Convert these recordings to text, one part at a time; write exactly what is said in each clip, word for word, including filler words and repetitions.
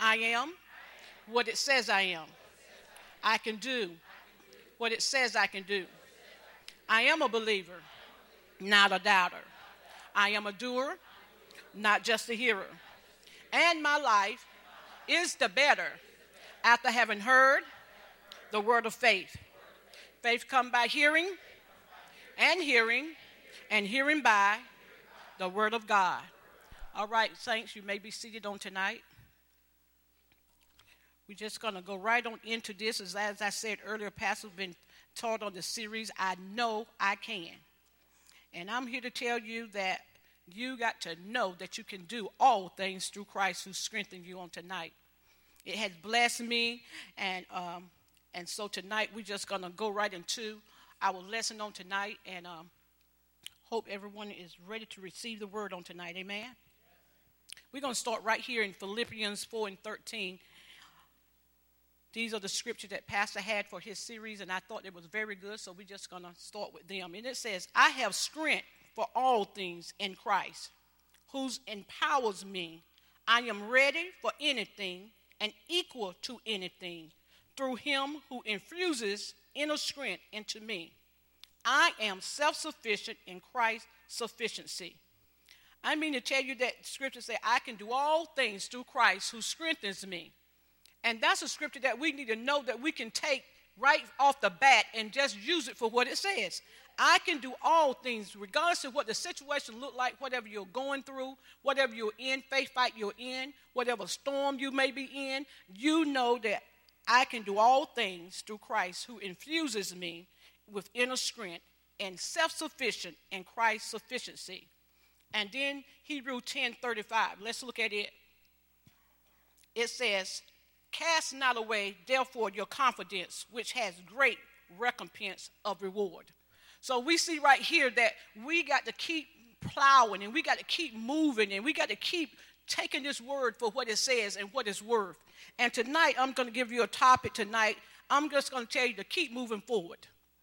I am what it says I am. I can do what it says I can do. I am a believer, not a doubter. I am a doer, not just a hearer. And my life is the better after having heard the word of faith. Faith comes by hearing, and hearing, and hearing by the word of God. All right, saints, you may be seated on tonight. We're just going to go right on into this. As, as I said earlier, Pastor's been taught on the series, I Know I Can. And I'm here to tell you that you got to know that you can do all things through Christ who strengthened you on tonight. It has blessed me, and um, and so tonight we're just going to go right into our lesson on tonight, and um, hope everyone is ready to receive the word on tonight. Amen? We're going to start right here in Philippians four and thirteen. These are the scriptures that Pastor had for his series, and I thought it was very good, so we're just going to start with them. And it says, I have strength for all things in Christ, who empowers me. I am ready for anything and equal to anything through him who infuses inner strength into me. I am self-sufficient in Christ's sufficiency. I mean to tell you that scripture say, I can do all things through Christ who strengthens me. And that's a scripture that we need to know that we can take right off the bat and just use it for what it says. I can do all things, regardless of what the situation look like, whatever you're going through, whatever you're in, faith fight you're in, whatever storm you may be in, you know that I can do all things through Christ who infuses me with inner strength and self-sufficient in Christ's sufficiency. And then Hebrews ten thirty-five, let's look at it. It says, cast not away, therefore, your confidence, which has great recompense of reward. So we see right here that we got to keep plowing, and we got to keep moving, and we got to keep taking this word for what it says and what it's worth. And tonight, I'm going to give you a topic tonight. I'm just going to tell you to keep moving forward.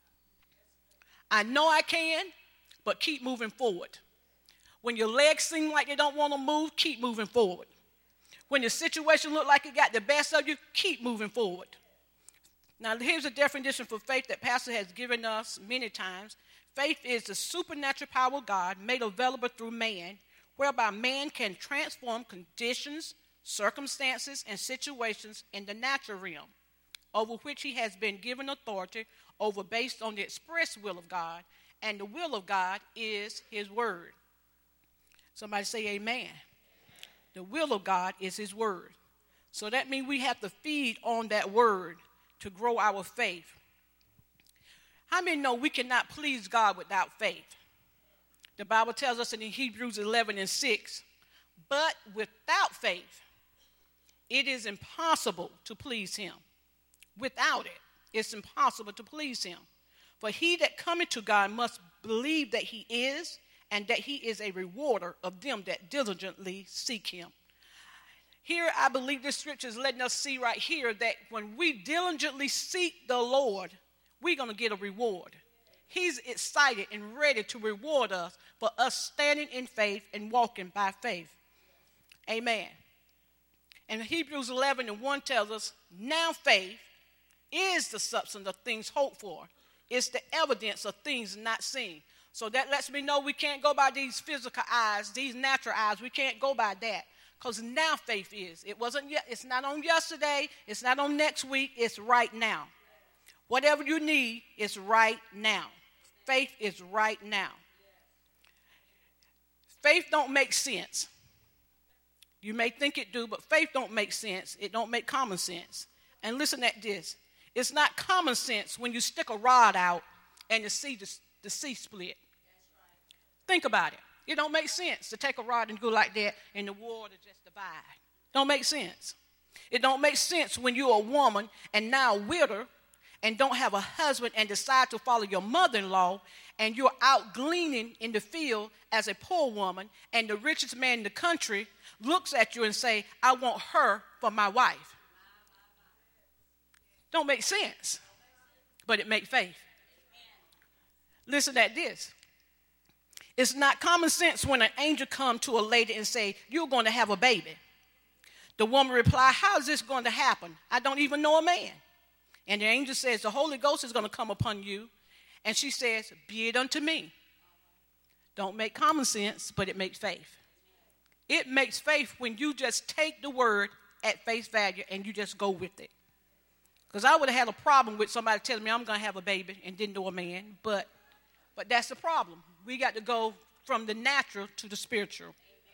I know I can, but keep moving forward. When your legs seem like they don't want to move, keep moving forward. When the situation look like it got the best of you, keep moving forward. Now, here's a definition for faith that Pastor has given us many times. Faith is the supernatural power of God made available through man, whereby man can transform conditions, circumstances, and situations in the natural realm, over which he has been given authority over based on the express will of God, and the will of God is his word. Somebody say amen. The will of God is his word. So that means we have to feed on that word to grow our faith. How many know we cannot please God without faith? The Bible tells us in Hebrews eleven and six, but without faith, it is impossible to please him. Without it, it's impossible to please him. For he that cometh to God must believe that he is, and that he is a rewarder of them that diligently seek him. Here, I believe this scripture is letting us see right here that when we diligently seek the Lord, we're going to get a reward. He's excited and ready to reward us for us standing in faith and walking by faith. Amen. And Hebrews eleven and one tells us, now faith is the substance of things hoped for. It's the evidence of things not seen. So that lets me know we can't go by these physical eyes, these natural eyes. We can't go by that. Because now faith is. It wasn't yet, it's not on yesterday, it's not on next week, it's right now. Whatever you need is right now. Faith is right now. Faith don't make sense. You may think it do, but faith don't make sense. It don't make common sense. And listen at this. It's not common sense when you stick a rod out and you see the, the sea split. Think about it. It don't make sense to take a rod and go like that and the water just divide. Don't make sense. It don't make sense when you're a woman and now a widow and don't have a husband and decide to follow your mother-in-law and you're out gleaning in the field as a poor woman and the richest man in the country looks at you and say, I want her for my wife. Don't make sense, but it makes faith. Listen at this. It's not common sense when an angel comes to a lady and say, you're going to have a baby. The woman replied, how is this going to happen? I don't even know a man. And the angel says, the Holy Ghost is going to come upon you. And she says, be it unto me. Don't make common sense, but it makes faith. It makes faith when you just take the word at face value and you just go with it. Because I would have had a problem with somebody telling me I'm going to have a baby and didn't know a man. But, but that's the problem. We got to go from the natural to the spiritual.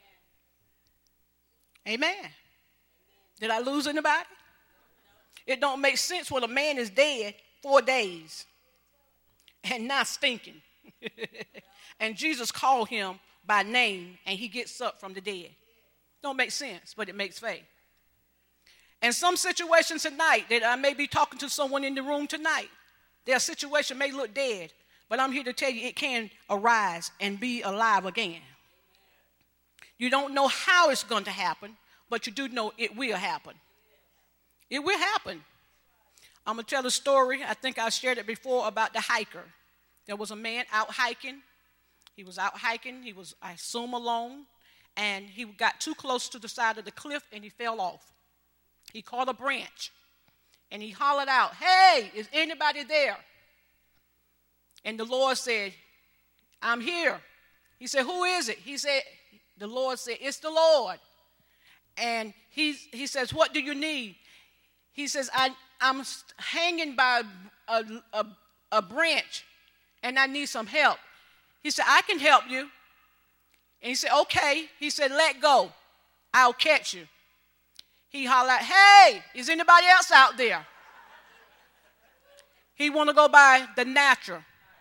Amen. Amen. Did I lose anybody? It don't make sense when a man is dead four days and not stinking. And Jesus called him by name and he gets up from the dead. Don't make sense, but it makes faith. And some situations tonight that I may be talking to someone in the room tonight, their situation may look dead, but I'm here to tell you it can arise and be alive again. You don't know how it's going to happen, but you do know it will happen. It will happen. I'm going to tell a story. I think I shared it before about the hiker. There was a man out hiking. He was out hiking. He was, I assume, alone. And he got too close to the side of the cliff and he fell off. He caught a branch. And he hollered out, hey, is anybody there? And the Lord said, I'm here. He said, who is it? He said, the Lord said, it's the Lord. And he, he says, what do you need? He says, I, I'm hanging by a, a, a branch, and I need some help. He said, I can help you. And he said, okay. He said, let go. I'll catch you. He hollered out, hey, is anybody else out there? He want to go by the natural.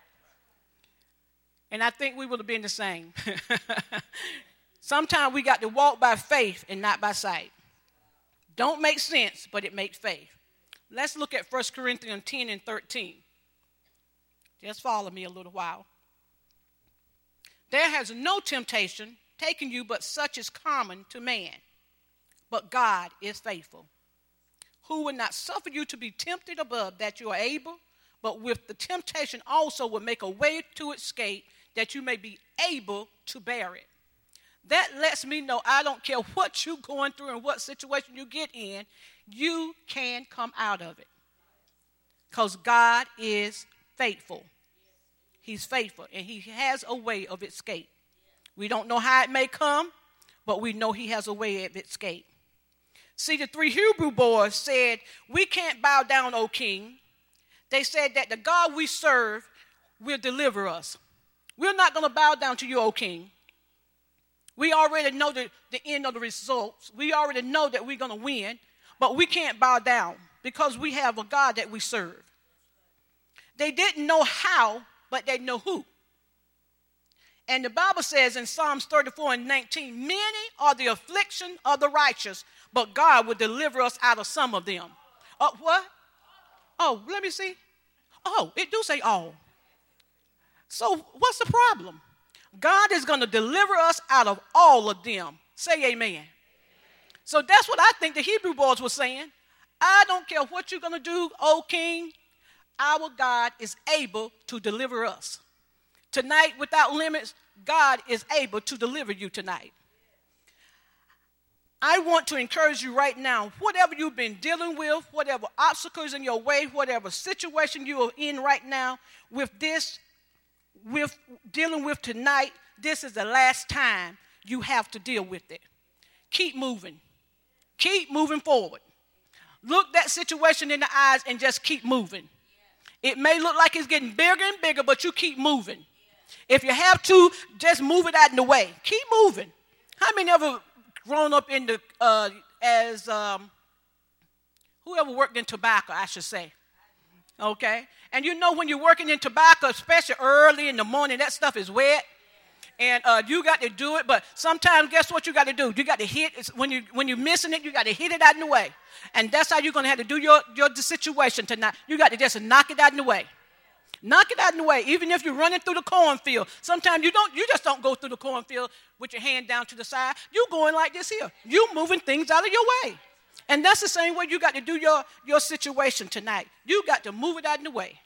And I think we would have been the same. Sometimes we got to walk by faith and not by sight. Don't make sense, but it makes faith. Let's look at First Corinthians ten and thirteen. Just follow me a little while. There has no temptation taken you but such is common to man. But God is faithful, who will not suffer you to be tempted above that you are able, but with the temptation also will make a way to escape that you may be able to bear it. That lets me know I don't care what you're going through and what situation you get in, you can come out of it. Because God is faithful. He's faithful, and he has a way of escape. We don't know how it may come, but we know he has a way of escape. See, the three Hebrew boys said, we can't bow down, O king. They said that the God we serve will deliver us. We're not going to bow down to you, O king. We already know the, the end of the results. We already know that we're going to win, but we can't bow down because we have a God that we serve. They didn't know how, but they know who. And the Bible says in Psalms thirty-four and nineteen, many are the affliction of the righteous, but God will deliver us out of some of them. Uh, what? Oh, let me see. Oh, it do say all. So what's the problem? God is going to deliver us out of all of them. Say amen. Amen. So that's what I think the Hebrew boys were saying. I don't care what you're going to do, O king. Our God is able to deliver us. Tonight, without limits, God is able to deliver you tonight. I want to encourage you right now, whatever you've been dealing with, whatever obstacles in your way, whatever situation you are in right now, with this, with dealing with tonight, this is the last time you have to deal with it. Keep moving. Keep moving forward. Look that situation in the eyes and just keep moving. It may look like it's getting bigger and bigger, but you keep moving. If you have to, just move it out in the way. Keep moving. How many ever grown up in the, uh, as, um, whoever worked in tobacco, I should say. Okay? And you know when you're working in tobacco, especially early in the morning, that stuff is wet. And uh, you got to do it, but sometimes guess what you got to do? You got to hit, it's, when, you, when you're missing it, you got to hit it out in the way. And that's how you're going to have to do your, your situation tonight. You got to just knock it out in the way. Knock it out in the way. Even if you're running through the cornfield, sometimes you don't. You just don't go through the cornfield with your hand down to the side. You're going like this here. You're moving things out of your way. And that's the same way you got to do your, your situation tonight. You got to move it out in the way.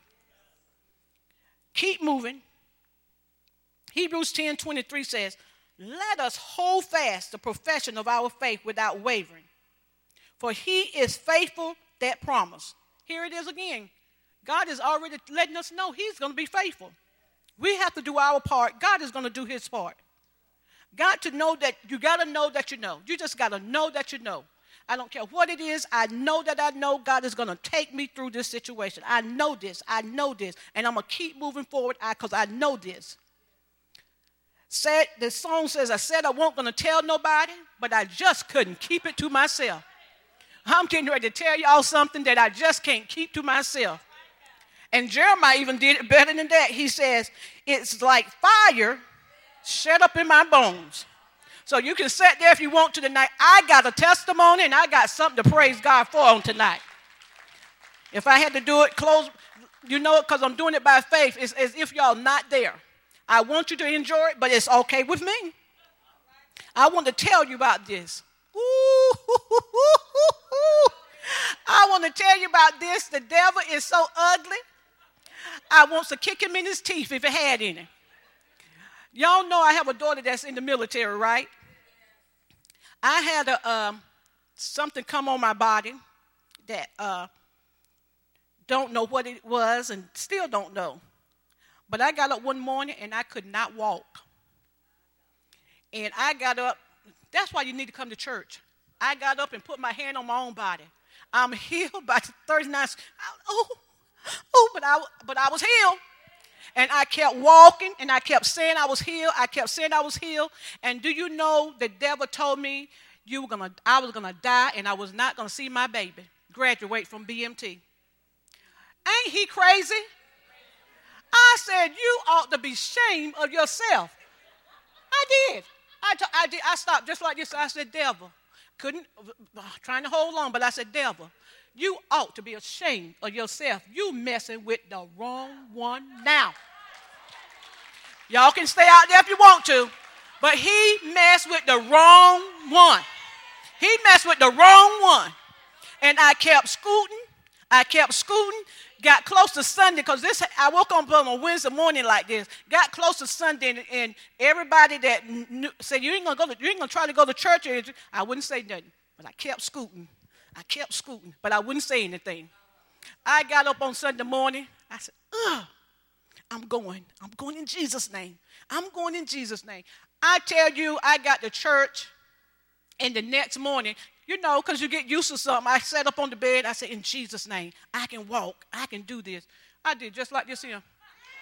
Keep moving. Hebrews ten twenty-three says, let us hold fast the profession of our faith without wavering. For he is faithful that promise. Here it is again. God is already letting us know he's going to be faithful. We have to do our part. God is going to do his part. Got to know that, you got to know that you know. You just got to know that you know. I don't care what it is. I know that I know God is going to take me through this situation. I know this. I know this. And I'm going to keep moving forward because I, I know this. Said, the song says, I said I wasn't going to tell nobody, but I just couldn't keep it to myself. I'm getting ready to tell y'all something that I just can't keep to myself. And Jeremiah even did it better than that. He says, it's like fire shut up in my bones. So you can sit there if you want to tonight. I got a testimony and I got something to praise God for on tonight. If I had to do it, close, you know it, because I'm doing it by faith. It's as if y'all not there. I want you to enjoy it, but it's okay with me. I want to tell you about this. Ooh, I want to tell you about this. The devil is so ugly. I want to kick him in his teeth if it had any. Y'all know I have a daughter that's in the military, right? I had a, um, something come on my body that uh, don't know what it was and still don't know. But I got up one morning and I could not walk. And I got up. That's why you need to come to church. I got up and put my hand on my own body. I'm healed by thirty-nine. Oh, oh, but I, but I was healed. And I kept walking, and I kept saying I was healed. I kept saying I was healed. And do you know the devil told me you were gonna, I was going to die, and I was not going to see my baby graduate from B M T. Ain't he crazy? I said, you ought to be ashamed of yourself. I did. I, t- I did. I stopped just like this. I said, devil. Couldn't, uh, trying to hold on, but I said, devil, you ought to be ashamed of yourself. You messing with the wrong one now. Y'all can stay out there if you want to, but he messed with the wrong one. He messed with the wrong one. And I kept scooting. I kept scooting. Got close to Sunday because this. I woke up on a Wednesday morning like this. Got close to Sunday, and, and everybody that knew, said you ain't gonna go. To, you ain't gonna try to go to church. I wouldn't say nothing, but I kept scooting. I kept scooting, but I wouldn't say anything. I got up on Sunday morning. I said, ugh, I'm going. I'm going in Jesus' name. I'm going in Jesus' name. I tell you, I got to church, and the next morning, you know, because you get used to something, I sat up on the bed. I said, in Jesus' name, I can walk. I can do this. I did just like this here.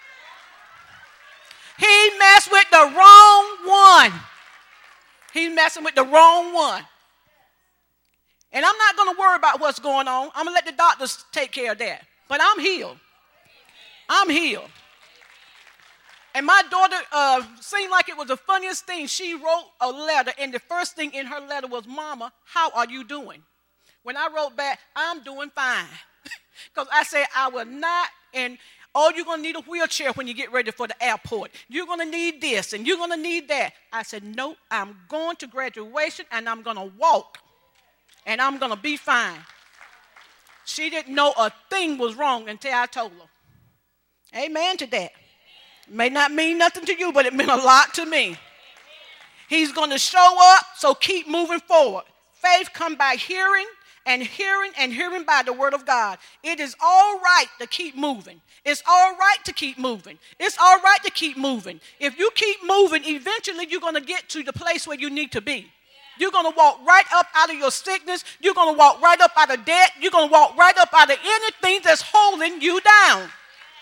He messed with the wrong one. He's messing with the wrong one. And I'm not going to worry about what's going on. I'm going to let the doctors take care of that. But I'm healed. I'm healed. And my daughter uh, seemed like it was the funniest thing. She wrote a letter, and the first thing in her letter was, Mama, how are you doing? When I wrote back, I'm doing fine. Because I said, I will not, and oh, you're going to need a wheelchair when you get ready for the airport. You're going to need this, and you're going to need that. I said, no, I'm going to graduation, and I'm going to walk, and I'm going to be fine. She didn't know a thing was wrong until I told her. Amen to that. It may not mean nothing to you, but it meant a lot to me. He's going to show up, so keep moving forward. Faith comes by hearing, and hearing, and hearing by the word of God. It is all right to keep moving. It's all right to keep moving. It's all right to keep moving. If you keep moving, eventually you're going to get to the place where you need to be. You're going to walk right up out of your sickness. You're going to walk right up out of debt. You're going to walk right up out of anything that's holding you down.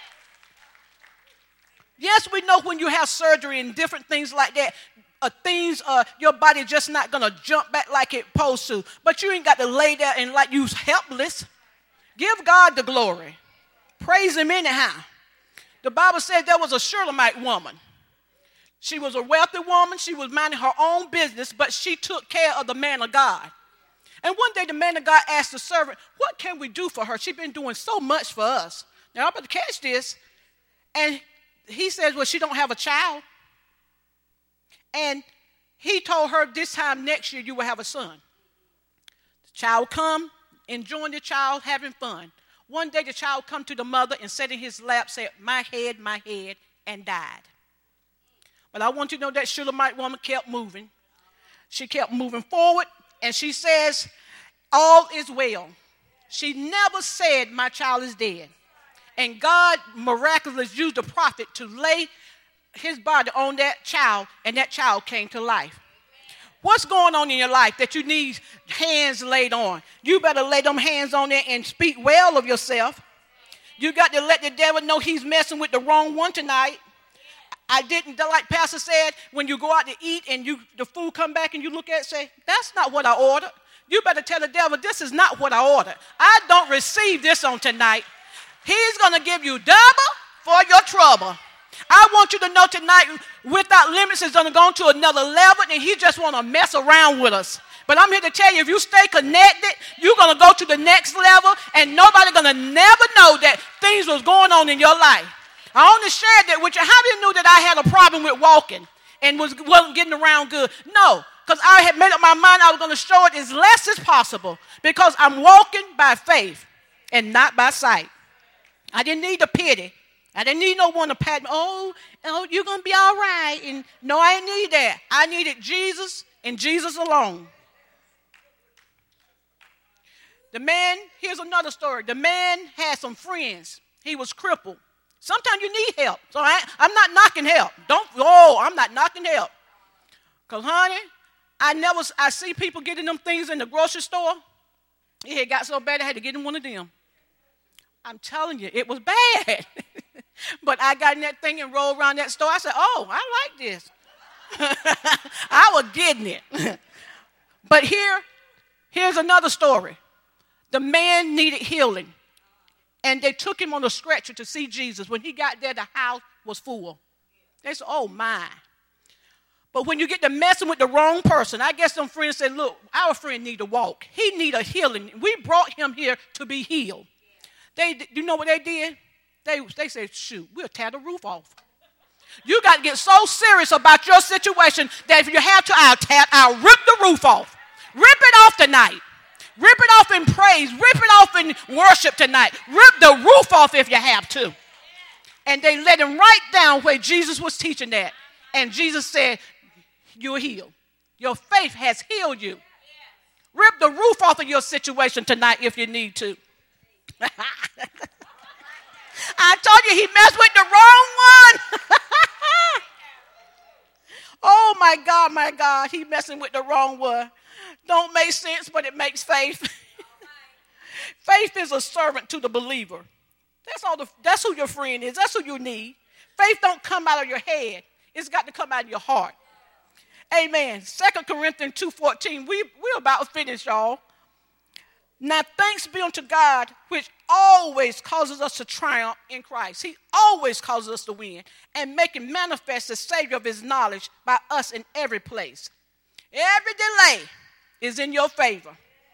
Yes, we know when you have surgery and different things like that, uh, things, uh, your body just not going to jump back like it's supposed to. But you ain't got to lay there and like you helpless. Give God the glory. Praise him anyhow. The Bible said there was a Shulamite woman. She was a wealthy woman. She was minding her own business, but she took care of the man of God. And one day the man of God asked the servant, what can we do for her? She's been doing so much for us. Now, I'm about to catch this. And he says, well, she don't have a child. And he told her this time next year you will have a son. The child come, enjoying the child, having fun. One day the child come to the mother and sat in his lap, said, my head, my head, and died. But I want you to know that Shulamite woman kept moving. She kept moving forward. And she says, all is well. She never said, my child is dead. And God miraculously used the prophet to lay his body on that child, and that child came to life. What's going on in your life that you need hands laid on? You better lay them hands on there and speak well of yourself. You got to let the devil know he's messing with the wrong one tonight. I didn't, like Pastor said, when you go out to eat and you the food come back and you look at it and say, that's not what I ordered. You better tell the devil, this is not what I ordered. I don't receive this on tonight. He's going to give you double for your trouble. I want you to know tonight, Without Limits is going to go to another level, and he just want to mess around with us. But I'm here to tell you, if you stay connected, you're going to go to the next level, and nobody's going to never know that things was going on in your life. I only shared that with you. How many knew that I had a problem with walking and was, wasn't getting around good? No, because I had made up my mind I was going to show it as less as possible because I'm walking by faith and not by sight. I didn't need the pity. I didn't need no one to pat me. Oh, oh, you're going to be all right. And no, I didn't need that. I needed Jesus and Jesus alone. The man, here's another story. The man had some friends. He was crippled. Sometimes you need help. So I, I'm not knocking help. Don't, oh, I'm not knocking help. Because, honey, I never, I see people getting them things in the grocery store. It had got so bad I had to get in one of them. I'm telling you, it was bad. But I got in that thing and rolled around that store. I said, oh, I like this. I was getting it. But here, here's another story. The man needed healing. And they took him on a stretcher to see Jesus. When he got there, the house was full. They said, oh, my. But when you get to messing with the wrong person, I guess some friends said, look, our friend need to walk. He need a healing. We brought him here to be healed. They, you know what they did? They, they said, shoot, we'll tear the roof off. You got to get so serious about your situation that if you have to, I'll, tear, I'll rip the roof off. Rip it off tonight. Rip it off in praise. Rip it off in worship tonight. Rip the roof off if you have to. And they let him right down where Jesus was teaching that. And Jesus said, you're healed. Your faith has healed you. Rip the roof off of your situation tonight if you need to. I told you he messed with the wrong one. Oh, my God, my God. He messing with the wrong one. Don't make sense, but it makes faith. Faith is a servant to the believer. That's all. The, that's who your friend is. That's who you need. Faith don't come out of your head. It's got to come out of your heart. Amen. Second Corinthians two fourteen. We, we're about to finish, y'all. Now, thanks be unto God, which always causes us to triumph in Christ. He always causes us to win and making manifest the Savior of his knowledge by us in every place. Every delay is in your favor.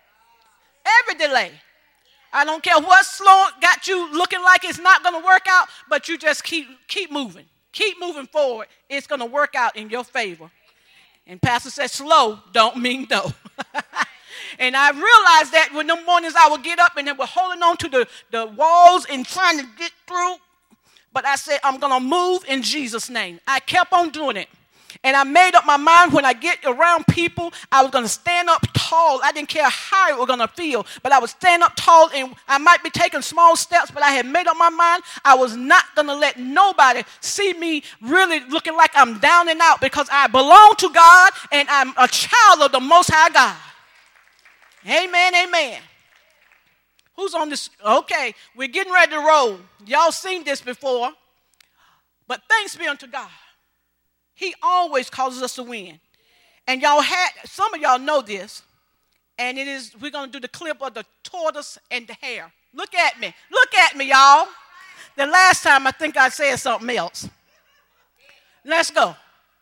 Every delay. I don't care what slow got you looking like it's not going to work out, but you just keep, keep moving. Keep moving forward. It's going to work out in your favor. And Pastor said slow don't mean no. And I realized that when them mornings I would get up and they were holding on to the, the walls and trying to get through. But I said, I'm going to move in Jesus' name. I kept on doing it. And I made up my mind when I get around people, I was going to stand up tall. I didn't care how it was going to feel, but I would stand up tall, and I might be taking small steps, but I had made up my mind I was not going to let nobody see me really looking like I'm down and out because I belong to God and I'm a child of the Most High God. Amen, amen. Who's on this? Okay, we're getting ready to roll. Y'all seen this before, but thanks be unto God. He always causes us to win. And y'all had, some of y'all know this, and it is, we're going to do the clip of the tortoise and the hare. Look at me. Look at me, y'all. The last time I think I said something else. Let's go.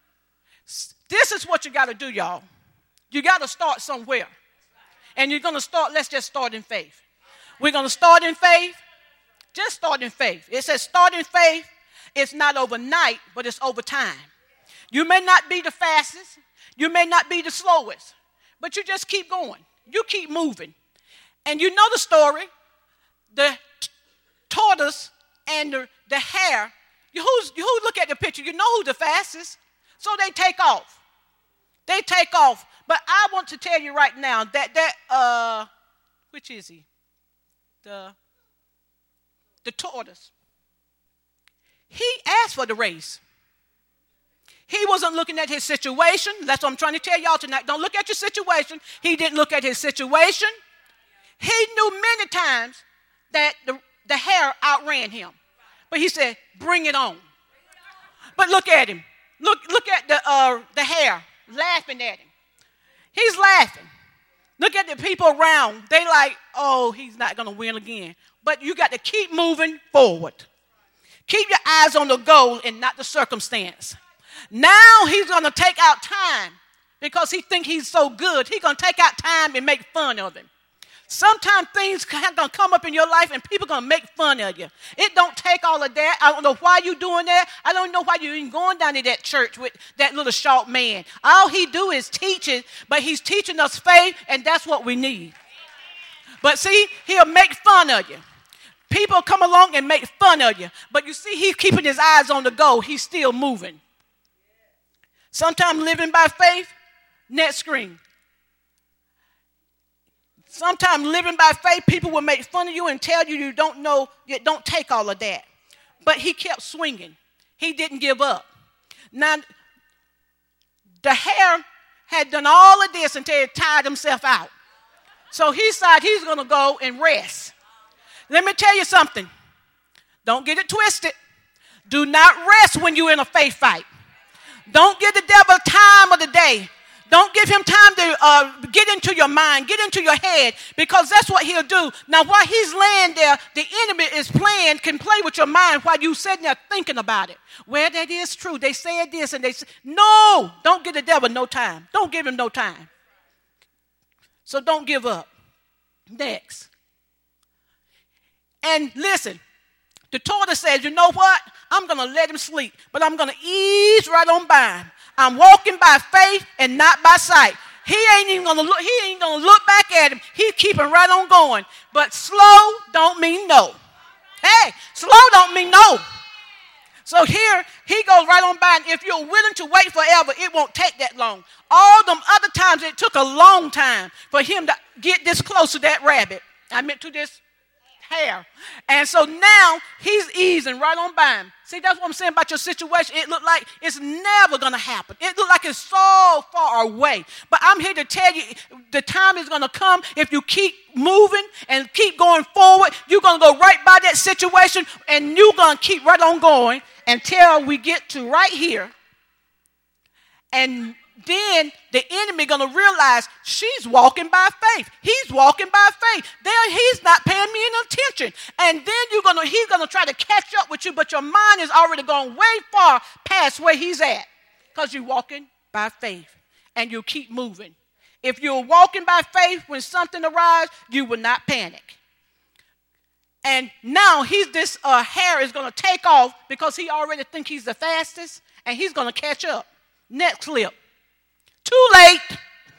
This is what you got to do, y'all. You got to start somewhere. And you're going to start, let's just start in faith. We're going to start in faith. Just start in faith. It says start in faith. It's not overnight, but it's over time. You may not be the fastest. You may not be the slowest. But you just keep going. You keep moving. And you know the story. The t- tortoise and the, the hare. You, who's, you who look at the picture, you know who's the fastest. So they take off. They take off. But I want to tell you right now that that uh, which is he? The, the tortoise. He asked for the race. He wasn't looking at his situation. That's what I'm trying to tell y'all tonight. Don't look at your situation. He didn't look at his situation. He knew many times that the, the hare outran him. But he said, bring it on. But look at him. Look, look at the, uh, the hare laughing at him. He's laughing. Look at the people around. They like, oh, he's not going to win again. But you got to keep moving forward. Keep your eyes on the goal and not the circumstance. Now he's going to take out time because he thinks he's so good. He's going to take out time and make fun of him. Sometimes things are going to come up in your life and people are going to make fun of you. It don't take all of that. I don't know why you're doing that. I don't know why you're even going down to that church with that little short man. All he do is teach it, but he's teaching us faith, and that's what we need. But see, he'll make fun of you. People come along and make fun of you. But you see, he's keeping his eyes on the goal. He's still moving. Sometimes living by faith, next screen. Sometimes living by faith, people will make fun of you and tell you you don't know, you don't take all of that. But he kept swinging. He didn't give up. Now, the hare had done all of this until he tired himself out. So he decided he's going to go and rest. Let me tell you something. Don't get it twisted. Do not rest when you're in a faith fight. Don't give the devil time of the day. Don't give him time to uh, get into your mind, get into your head, because that's what he'll do. Now, while he's laying there, the enemy is playing, can play with your mind while you're sitting there thinking about it. Well, that is true. They said this and they said, no, don't give the devil no time. Don't give him no time. So don't give up. Next. And listen, the tortoise says, you know what? I'm going to let him sleep, but I'm going to ease right on by him. I'm walking by faith and not by sight. He ain't even gonna look, he ain't gonna look back at him. He's keeping right on going. But slow don't mean no. Hey, slow don't mean no. So here he goes right on by, and if you're willing to wait forever, it won't take that long. All them other times it took a long time for him to get this close to that rabbit. I meant to this hare. And so now he's easing right on by him. See, that's what I'm saying about your situation. It looked like it's never going to happen. It looked like it's so far away. But I'm here to tell you the time is going to come if you keep moving and keep going forward. You're going to go right by that situation, and you're going to keep right on going until we get to right here. And then the enemy going to realize she's walking by faith. He's walking by faith. There, he's not paying me any attention. And then you're gonna, he's going to try to catch up with you, but your mind is already gone way far past where he's at because you're walking by faith and you keep moving. If you're walking by faith when something arrives, you will not panic. And now he's this uh, hare is going to take off because he already thinks he's the fastest, and he's going to catch up. Next clip. Too late.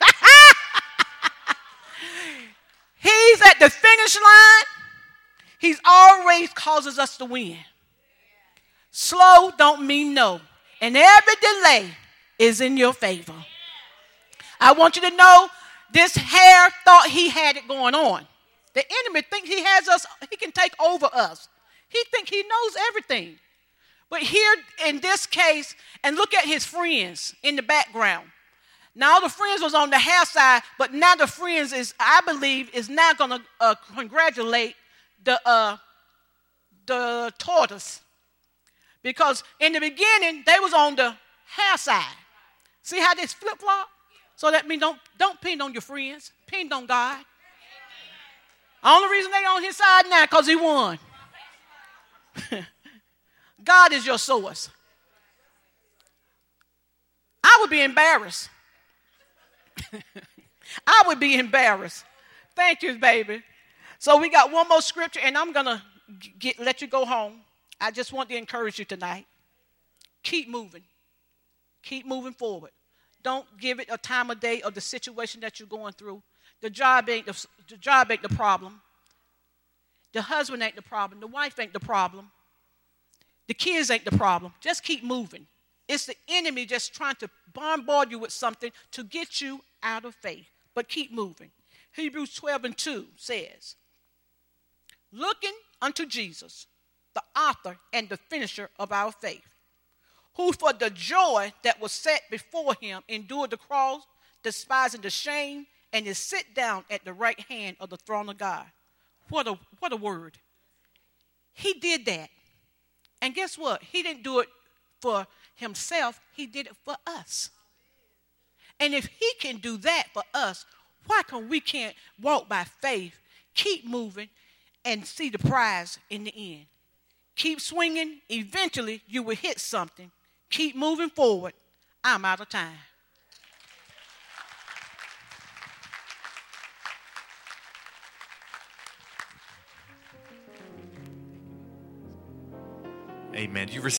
He's at the finish line. He's always causes us to win. Slow don't mean no. And every delay is in your favor. I want you to know this hare thought he had it going on. The enemy thinks he has us, he can take over us. He thinks he knows everything. But here in this case, and look at his friends in the background. Now the friends was on the hare side, but now the friends is, I believe, is now going to uh, congratulate the uh, the tortoise, because in the beginning they was on the hare side. See how this flip flop? So that means don't don't pin on your friends, pin on God. Only reason they on his side now because he won. God is your source. I would be embarrassed. I would be embarrassed. Thank you, baby. So we got one more scripture, and I'm going to get let you go home. I just want to encourage you tonight. Keep moving. Keep moving forward. Don't give it a time of day of the situation that you're going through. The job ain't the, the job ain't the problem. The husband ain't the problem. The wife ain't the problem. The kids ain't the problem. Just keep moving. It's the enemy just trying to bombard you with something to get you out of faith. But keep moving. Hebrews twelve and two says, looking unto Jesus, the author and the finisher of our faith, who for the joy that was set before him endured the cross, despising the shame, and is sit down at the right hand of the throne of God. What a, what a word. He did that. And guess what? He didn't do it for himself. He did it for us. And if he can do that for us, why come we can't walk by faith, keep moving, and see the prize in the end? Keep swinging. Eventually, you will hit something. Keep moving forward. I'm out of time. Amen. You